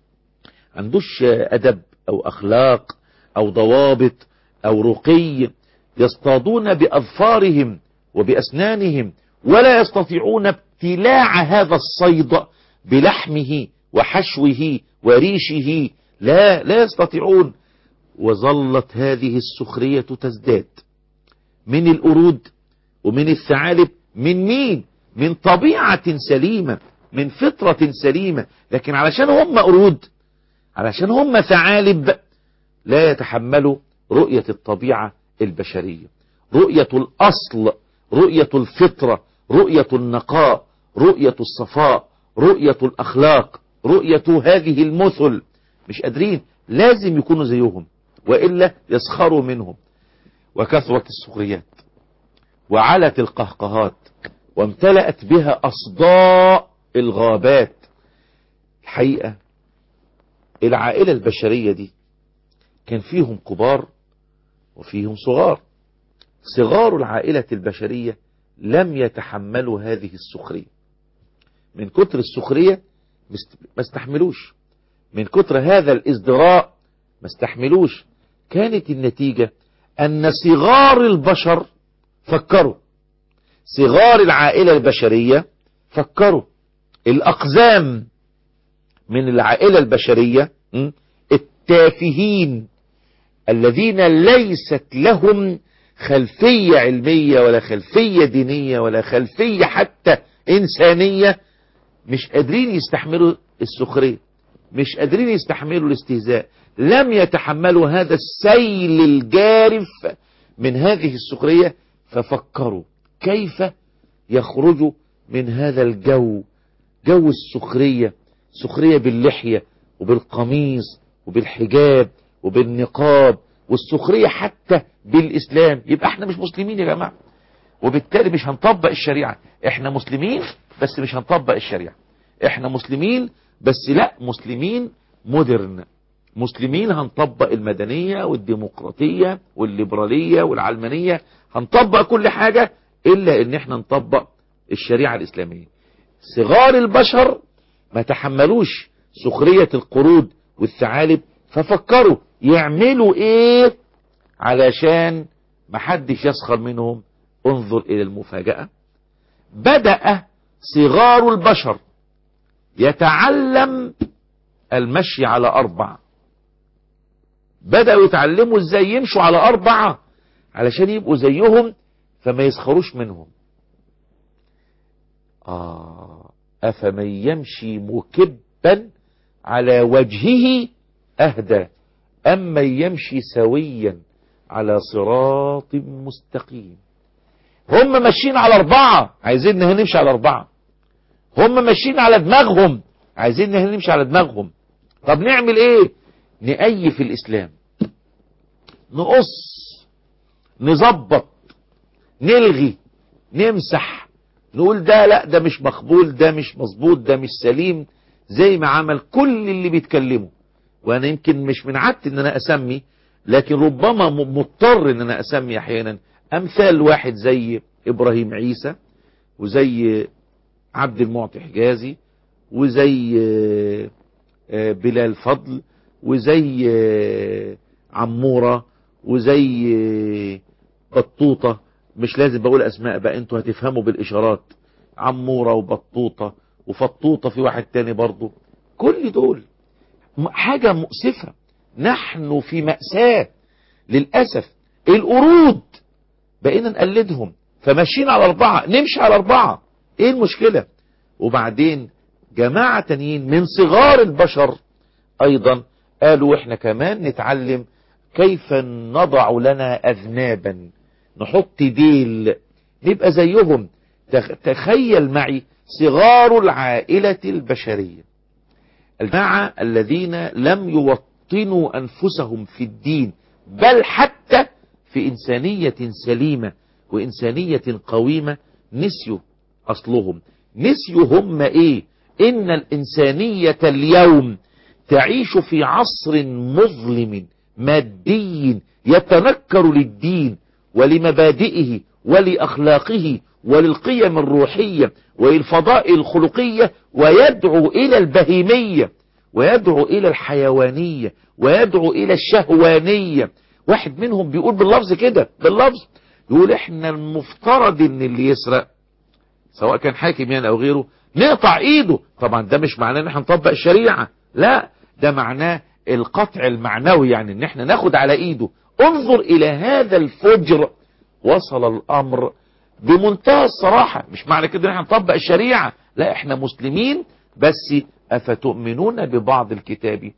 عندوش أدب أو أخلاق أو ضوابط أو رقي، يصطادون بأظفارهم وبأسنانهم، ولا يستطيعون ابتلاع هذا الصيد بلحمه وحشوه وريشه، لا لا يستطيعون. وظلت هذه السخرية تزداد من القرود ومن الثعالب، من مين؟ من طبيعة سليمة، من فطرة سليمة، لكن علشان هم قرود، علشان هم ثعالب، لا يتحملوا رؤية الطبيعة البشرية، رؤية الأصل، رؤية الفطرة، رؤية النقاء، رؤية الصفاء، رؤية الأخلاق، رؤية هذه المثل. مش قادرين، لازم يكونوا زيهم وإلا يسخروا منهم. وكثرت السخريات وعلت القهقهات وامتلأت بها أصداء الغابات. الحقيقة العائلة البشرية دي كان فيهم كبار وفيهم صغار. صغار العائلة البشرية لم يتحملوا هذه السخرية، من كتر السخرية ما استحملوش، من كتر هذا الازدراء ما استحملوش. كانت النتيجة أن صغار البشر فكروا، صغار العائلة البشرية فكروا، الأقزام من العائلة البشرية التافهين الذين ليست لهم خلفية علمية ولا خلفية دينية ولا خلفية حتى إنسانية، مش قادرين يستحملوا السخرية، مش قادرين يستحملوا الاستهزاء، لم يتحملوا هذا السيل الجارف من هذه السخرية، ففكروا كيف يخرجوا من هذا الجو، جو السخرية، سخرية باللحية وبالقميص وبالحجاب وبالنقاب، والسخرية حتى بالإسلام. يبقى احنا مش مسلمين يا جماعة، وبالتالي مش هنطبق الشريعة. احنا مسلمين بس مش هنطبق الشريعة، احنا مسلمين بس لا، مسلمين مودرن، مسلمين هنطبق المدنية والديمقراطية والليبرالية والعلمانية، هنطبق كل حاجة إلا إن احنا نطبق الشريعة الإسلامية. صغار البشر ما تحملوش سخرية القرود والثعالب، ففكروا يعملوا ايه علشان محدش يسخر منهم. انظر إلى المفاجأة، بدأ صغار البشر يتعلم المشي على أربع، بدأوا يتعلموا ازاي يمشوا على أربعة علشان يبقوا زيهم فما يسخروش منهم. آه أفمن يمشي مكبا على وجهه أهدى أمن يمشي سويا على صراط مستقيم. هم ماشيين على أربعة، عايزين نمشي على أربعة. هم ماشيين على دماغهم، عايزين نمشي على دماغهم. طب نعمل ايه؟ نأيف الإسلام، نقص، نظبط، نلغي، نمسح، نقول ده لا، ده مش مقبول، ده مش مظبوط، ده مش سليم، زي ما عمل كل اللي بيتكلموا. وانا يمكن مش من عادتي ان انا اسمي، لكن ربما مضطر ان انا اسمي احيانا، امثال واحد زي ابراهيم عيسى وزي عبد المعطي حجازي، وزي بلال فضل، وزي عمورة، وزي بطوطة. مش لازم بقول اسماء بقى، انتوا هتفهموا بالاشارات. عمورة وبطوطة وفطوطة، في واحد تاني برضو. كل دول حاجة مؤسفة. نحن في مأساة للأسف. القرود بقينا نقلدهم، فماشيين على أربعة نمشي على أربعة. ايه المشكلة؟ وبعدين جماعة تانيين من صغار البشر ايضا قالوا احنا كمان نتعلم كيف نضع لنا اذنابا، نحط ديل نبقى زيهم. تخيل معي صغار العائلة البشرية، الجماعة الذين لم يوطنوا انفسهم في الدين، بل حتى في انسانية سليمة وانسانية قويمة، نسيوا اصلهم. نسيوا هم ايه؟ ان الانسانية اليوم تعيش في عصر مظلم مادي يتنكر للدين ولمبادئه ولأخلاقه وللقيم الروحية وللفضائل الخلقية، ويدعو إلى البهيمية ويدعو إلى الحيوانية ويدعو إلى الشهوانية. واحد منهم بيقول باللفظ كده، باللفظ يقول احنا المفترض ان اللي يسرق سواء كان حاكم يعني او غيره نقطع ايده. طبعا ده مش معناه ان احنا نطبق الشريعة، لا، ده معناه القطع المعنوي، يعني ان احنا ناخد على ايده. انظر الى هذا الفجر. وصل الامر بمنتهى الصراحة. مش معنى كده ان احنا نطبق الشريعة، لا، احنا مسلمين بس افتؤمنون ببعض الكتاب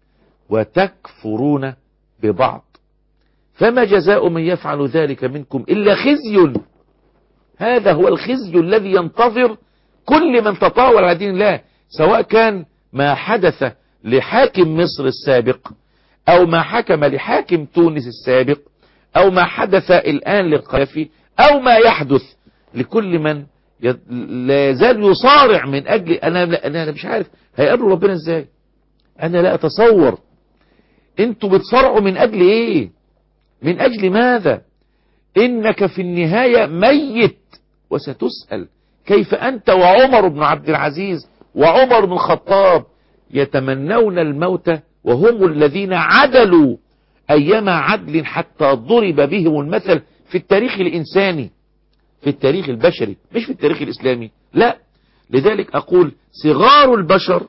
وتكفرون ببعض، فما جزاء من يفعل ذلك منكم إلا خزي. هذا هو الخزي الذي ينتظر كل من تطاول على دين الله، سواء كان ما حدث لحاكم مصر السابق أو ما حكم لحاكم تونس السابق أو ما حدث الآن للقذافي أو ما يحدث لكل من لا يزال يصارع من أجل. أنا, أنا مش عارف هيقابلوا ربنا إزاي. أنا لا أتصور. أنتوا بتصارعوا من أجل إيه؟ من أجل ماذا؟ إنك في النهاية ميت وستسأل. كيف أنت وعمر بن عبد العزيز وعمر بن الخطاب يتمنون الموت وهم الذين عدلوا أيما عدل حتى ضرب بهم المثل في التاريخ الإنساني، في التاريخ البشري، مش في التاريخ الإسلامي، لا. لذلك أقول صغار البشر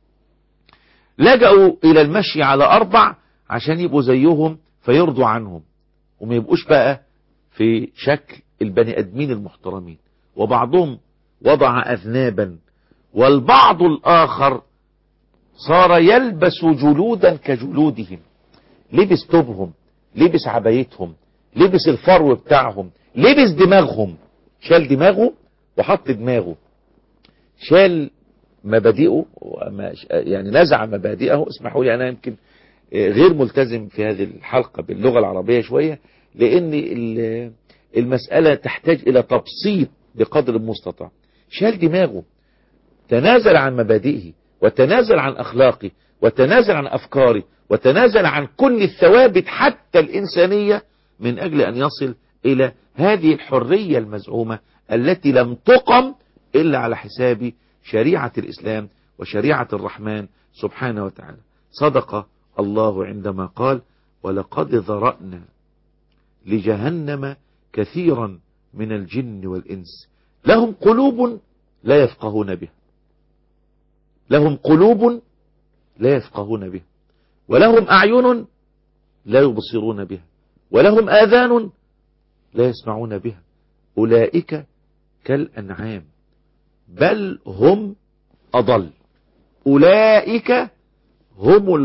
لجأوا إلى المشي على أربع عشان يبقوا زيهم فيرضوا عنهم، وما يبقوش بقى في شكل البني أدمين المحترمين. وبعضهم وضع أذنابا، والبعض الآخر صار يلبس جلودا كجلودهم. لبس توبهم، لبس عبايتهم، لبس الفرو بتاعهم، لبس دماغهم. شال دماغه وحط دماغه، شال مبادئه، يعني نزع مبادئه. اسمحوا لي أنا يمكن غير ملتزم في هذه الحلقة باللغة العربية شوية، لأن المسألة تحتاج إلى تبسيط بقدر المستطاع. شال دماغه، تنازل عن مبادئه وتنازل عن أخلاقه وتنازل عن أفكاره وتنازل عن كل الثوابت حتى الإنسانية من أجل أن يصل إلى هذه الحرية المزعومة التي لم تقم إلا على حساب شريعة الإسلام وشريعة الرحمن سبحانه وتعالى. صدق الله عندما قال ولقد ذرأنا لجهنم كثيرا من الجن والإنس لهم قلوب لا يفقهون بها، لهم قلوب لا يفقهون بها، ولهم أعين لا يبصرون بها، ولهم آذان لا يسمعون بها، أولئك كالأنعام بل هم أضل، أولئك هم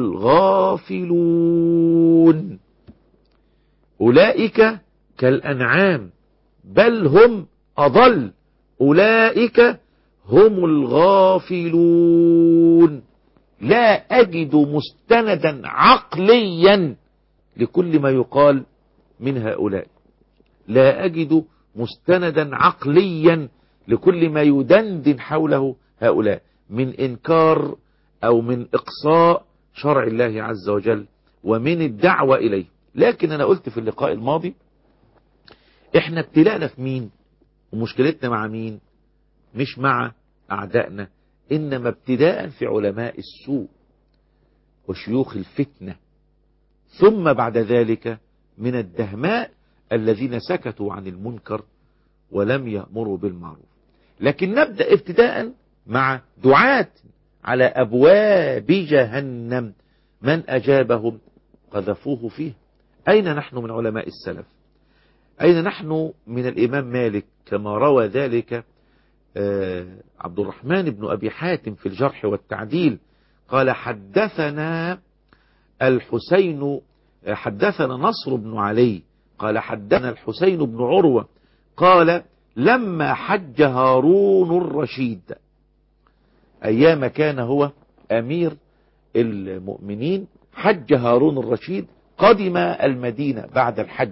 الغافلون، أولئك كالأنعام بل هم أضل، أولئك هم الغافلون. لا أجد مستندا عقليا لكل ما يقال من هؤلاء، لا أجد مستندا عقليا لكل ما يدندن حوله هؤلاء من إنكار أو من إقصاء شرع الله عز وجل ومن الدعوة إليه. لكن أنا قلت في اللقاء الماضي إحنا ابتلاءنا في مين ومشكلتنا مع مين؟ مش مع أعدائنا، إنما ابتداء في علماء السوء وشيوخ الفتنة، ثم بعد ذلك من الدهماء الذين سكتوا عن المنكر ولم يأمروا بالمعروف. لكن نبدأ ابتداء مع دعاة على أبواب جهنم، من أجابهم قذفوه فيه. أين نحن من علماء السلف؟ أين نحن من الإمام مالك كما روى ذلك عبد الرحمن بن أبي حاتم في الجرح والتعديل؟ قال حدثنا الحسين، حدثنا نصر بن علي قال حدثنا الحسين بن عروة قال لما حج هارون الرشيد أيام كان هو أمير المؤمنين، حج هارون الرشيد، قدم المدينة بعد الحج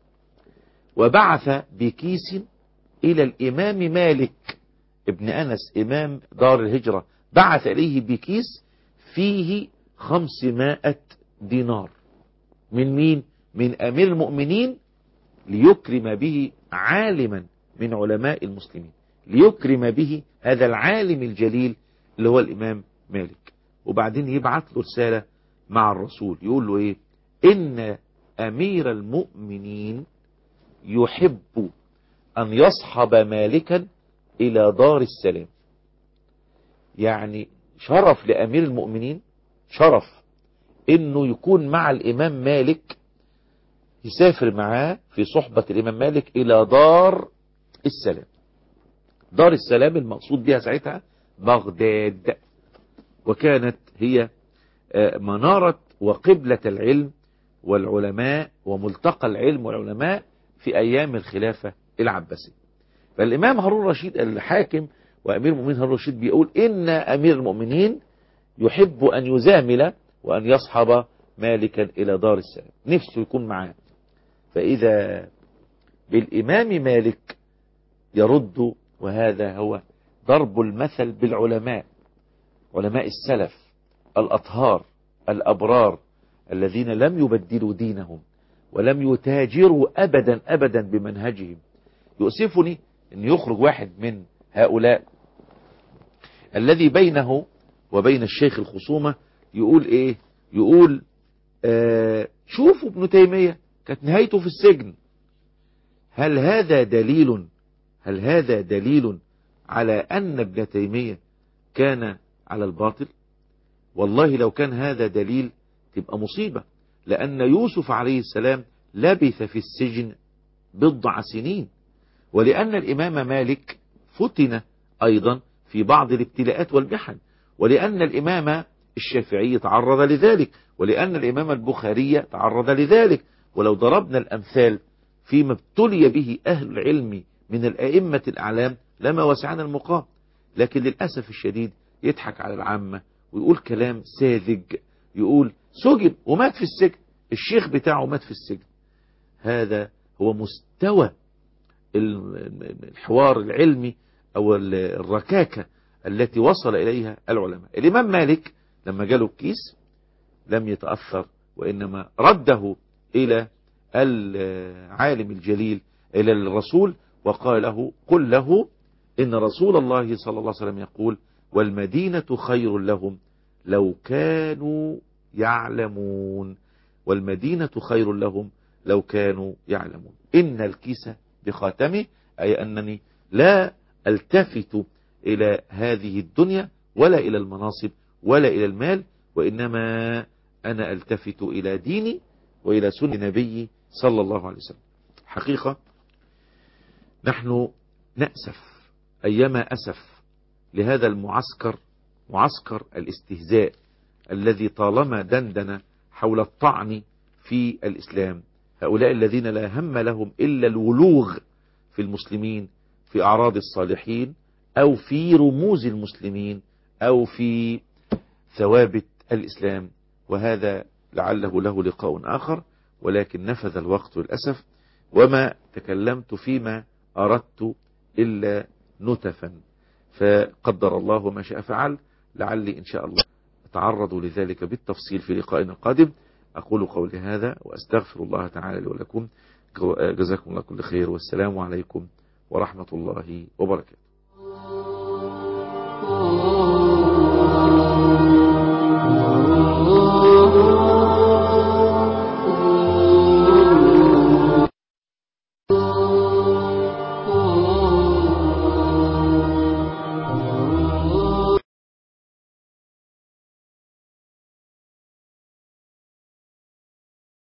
وبعث بكيس إلى الإمام مالك ابن أنس إمام دار الهجرة، بعث إليه بكيس فيه خمسمائة دينار. من مين؟ من أمير المؤمنين، ليكرم به عالما من علماء المسلمين، ليكرم به هذا العالم الجليل اللي هو الإمام مالك. وبعدين يبعث له رسالة مع الرسول يقول له إيه؟ إن أمير المؤمنين يحب أن يصحب مالكا إلى دار السلام. يعني شرف لأمير المؤمنين، شرف إنه يكون مع الإمام مالك، يسافر معاه في صحبة الإمام مالك إلى دار السلام. دار السلام المقصود بها ساعتها بغداد، وكانت هي منارة وقبلة العلم والعلماء وملتقى العلم والعلماء في أيام الخلافة العباسية. فالإمام هارون الرشيد الحاكم وأمير المؤمنين هارون الرشيد بيقول إن أمير المؤمنين يحب أن يزامل وأن يصحب مالكا إلى دار السلام، نفسه يكون معاه. فإذا بالإمام مالك يرد، وهذا هو ضرب المثل بالعلماء، علماء السلف الأطهار الأبرار الذين لم يبدلوا دينهم ولم يتاجروا أبدا أبدا بمنهجهم. يؤسفني أن يخرج واحد من هؤلاء الذي بينه وبين الشيخ الخصومة يقول إيه؟ يقول آه شوفوا ابن تيمية كانت نهايته في السجن. هل هذا دليل هل هذا دليل على أن ابن تيمية كان على الباطل؟ والله لو كان هذا دليل تبقى مصيبة، لأن يوسف عليه السلام لبث في السجن بضع سنين، ولأن الإمام مالك فتن أيضا في بعض الابتلاءات والمحن، ولأن الإمام الشافعي تعرض لذلك، ولأن الإمام البخاري تعرض لذلك. ولو ضربنا الأمثال فيما ابتلي به أهل العلم من الأئمة الأعلام لما وسعنا المقام. لكن للأسف الشديد يضحك على العامة ويقول كلام ساذج، يقول سجن ومات في السجن، الشيخ بتاعه مات في السجن. هذا هو مستوى الحوار العلمي أو الركاكة التي وصل إليها العلماء. الإمام مالك لما جاله الكيس لم يتأثر، وإنما رده إلى العالم الجليل إلى الرسول وقال له قل له إن رسول الله صلى الله عليه وسلم يقول والمدينة خير لهم لو كانوا يعلمون، والمدينة خير لهم لو كانوا يعلمون. إن الكيس بخاتمه، أي أنني لا التفت إلى هذه الدنيا ولا إلى المناصب ولا إلى المال، وإنما أنا التفت إلى ديني وإلى سنة نبي صلى الله عليه وسلم. حقيقة نحن نأسف أيما أسف لهذا المعسكر، معسكر الاستهزاء الذي طالما دندن حول الطعن في الإسلام. هؤلاء الذين لا هم لهم إلا الولوغ في المسلمين، في أعراض الصالحين أو في رموز المسلمين أو في ثوابت الإسلام. وهذا لعله له لقاء آخر، ولكن نفذ الوقت للأسف، وما تكلمت فيما أردت إلا نتفا، فقدر الله ما شاء فعل. لعلي إن شاء الله أتعرض لذلك بالتفصيل في لقائنا القادم. أقول قولي هذا وأستغفر الله تعالى لي ولكم. جزاكم الله كل خير، والسلام عليكم ورحمة الله وبركاته.